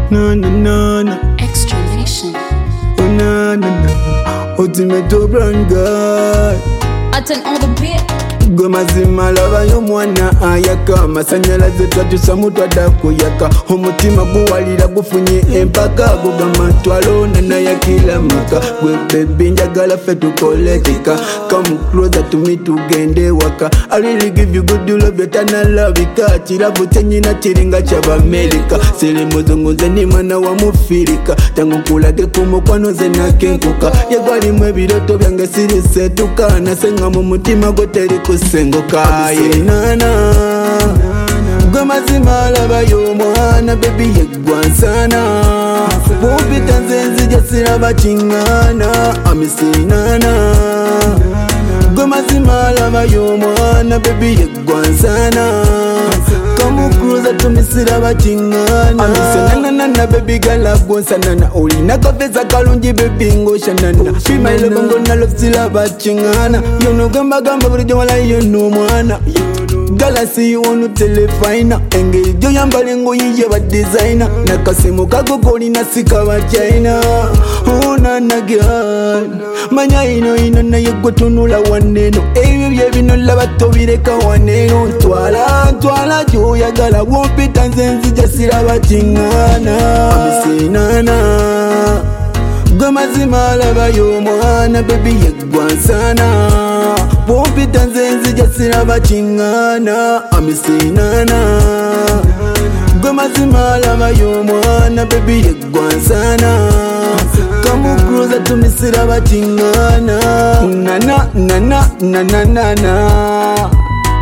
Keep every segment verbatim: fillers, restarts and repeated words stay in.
na na na na. Extra Nation. Oh na na na. Ultimate brown guy. Attend all the beat. Goma zima lava y'omwana ayaka masanyalaze twatusa mutwada kuyaka omutima guwalira gufunye empaka gugama twalona nayakila maka gwe baby njagala ffe tukoletika come closer to me tugende waka I really give you good love yotanalabika kiravu kyenyina kiringa ky'Abamerika siri muzungu nze ni mwana wa mufirika tangu kulage ku mukwano nze nakenkuka yegwalimu ebiroto byange sirisetuka nasenga mu mutima gwe teri sengoka yenana gwe mazima laba y'omwana baby yegwansana bumpita nze nzija siraba kiŋŋaana amisinana gwe mazima laba y'omwana baby yegwansana come cruiser to me siraba kiŋŋaana amisinana baby gala gonsanana olina kafeza kalungi baby ngoshanana female bongo na love siraba kiŋŋaana yono gamba gamba buli jawala yono mwana gala see you on telefina engeri gyo yambale ngoyi ye ba designer nakasimu kago kolina sikaba china ona nagya manya ino ino na yegotunula waneno ebyo byebino labato bireka waneno twala twala gyo yagala wompita nzenzi jasira batingana amisinana gwe mazima laba y'omwana baby yegwansana bumpita nze nzija siraba kiŋŋaana amisinana gwe mazima laba y'omwana baby yegwansana come cruiser to me siraba kiŋŋaana nana nana nana nana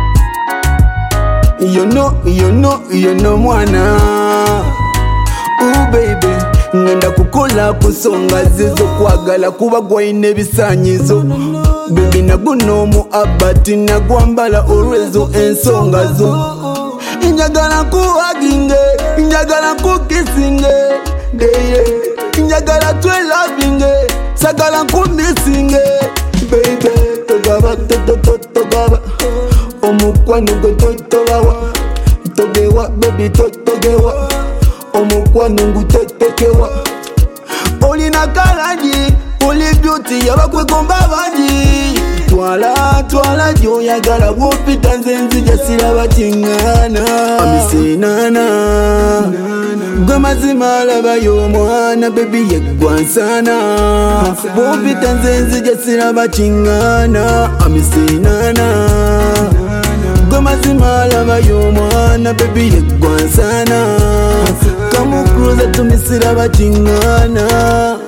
yono yono yono mwana ooh baby ngenda kukola kusonga zizo kwagala kuba gwaine bisanyizo baby naguno mu abati nagwambala olwezo ensonga zo njagala kuwaginge njagala kukisinge deye njagala twelavinge sagala kumisinge baby togaba totototogaba omukwano gwe totobawa togewa baby totogewa omukwano ngutetekewa olina kalangi oli beauty yabakwekomba bangi twala twala gyoyagala bwopita nze nzija siraba kiŋŋaana amisinana gwe mazima laba y'omwana baby yegwansana bwopita nze nzija siraba kiŋŋaana amisinana gwe mazima laba y'omwana baby yegwansana come cruiser to me siraba kiŋŋaana